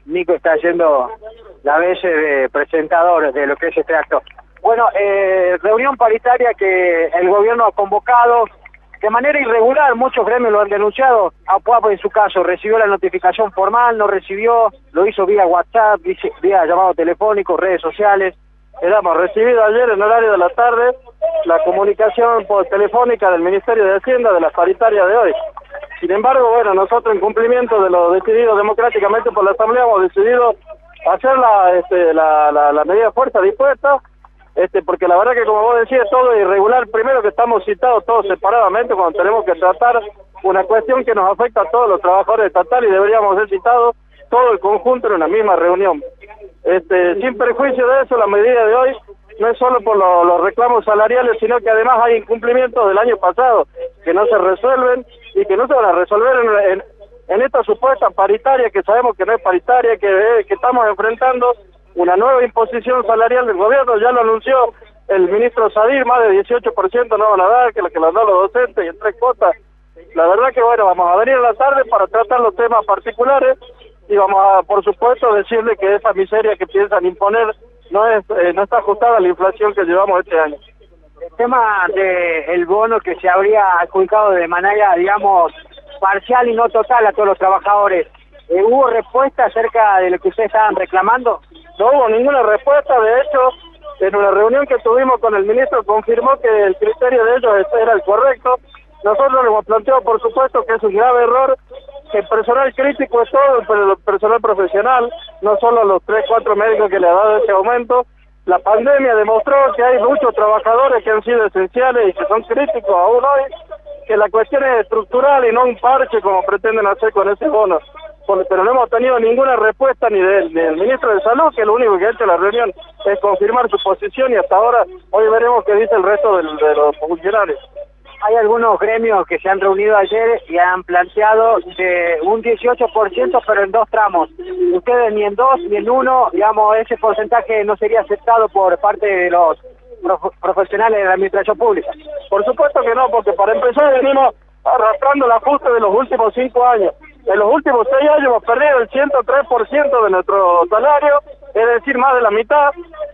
Nico está yendo la vez de presentador de lo que es este acto. Bueno, reunión paritaria que el gobierno ha convocado de manera irregular, muchos gremios lo han denunciado. APUAP en su caso recibió la notificación formal, no recibió, lo hizo vía WhatsApp, vía llamado telefónico, redes sociales. Hemos recibido ayer en horario de la tarde la comunicación por telefónica del Ministerio de Hacienda de la paritaria de hoy. Sin embargo, bueno, nosotros en cumplimiento de lo decidido democráticamente por la Asamblea hemos decidido hacer la medida de fuerza dispuesta, porque la verdad que como vos decías, todo es irregular. Primero que estamos citados todos separadamente cuando tenemos que tratar una cuestión que nos afecta a todos los trabajadores estatales y deberíamos ser citados todo el conjunto en una misma reunión. Sin perjuicio de eso, la medida de hoy no es solo por los reclamos salariales, sino que además hay incumplimientos del año pasado que no se resuelven y que no se van a resolver en esta supuesta paritaria, que sabemos que no es paritaria, que estamos enfrentando una nueva imposición salarial del gobierno. Ya lo anunció el ministro Sadir, más de 18% no van a dar, que lo dan los docentes y en 3 cuotas. La verdad que bueno, vamos a venir a la tarde para tratar los temas particulares y vamos a, por supuesto, decirle que esa miseria que piensan imponer no está ajustada a la inflación que llevamos este año. El tema del bono que se habría adjudicado de manera, digamos, parcial y no total a todos los trabajadores, ¿hubo respuesta acerca de lo que ustedes estaban reclamando? No hubo ninguna respuesta. De hecho, en una reunión que tuvimos con el ministro confirmó que el criterio de ellos era el correcto. Nosotros le hemos planteado, por supuesto, que es un grave error, que el personal crítico es todo, pero el personal profesional, no solo los 3, 4 médicos que le ha dado ese aumento. La pandemia demostró que hay muchos trabajadores que han sido esenciales y que son críticos aún hoy, que la cuestión es estructural y no un parche como pretenden hacer con ese bono. Pero no hemos tenido ninguna respuesta ni del ministro de Salud, que lo único que ha hecho en la reunión es confirmar su posición, y hasta ahora, hoy veremos qué dice el resto de los funcionarios. Hay algunos gremios que se han reunido ayer y han planteado un 18%, pero en 2 tramos. Ustedes ni en 2 ni en 1, digamos, ese porcentaje no sería aceptado por parte de los profesionales de la administración pública. Por supuesto que no, porque para empezar venimos arrastrando el ajuste de los últimos 5 años. En los últimos 6 años hemos perdido el 103% de nuestro salario, es decir, más de la mitad.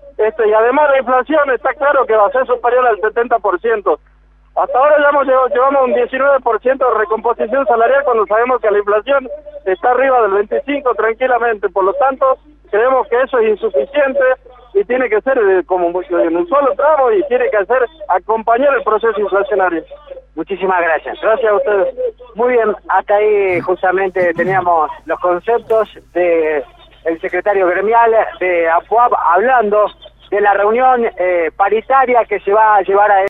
Y además la inflación está claro que va a ser superior al 70%. Hasta ahora llevamos un 19% de recomposición salarial cuando sabemos que la inflación está arriba del 25% tranquilamente. Por lo tanto, creemos que eso es insuficiente y tiene que ser como en un solo tramo y tiene que acompañar el proceso inflacionario. Muchísimas gracias. Gracias a ustedes. Muy bien, hasta ahí justamente teníamos los conceptos del secretario gremial de APUAP hablando de la reunión paritaria que se va a llevar a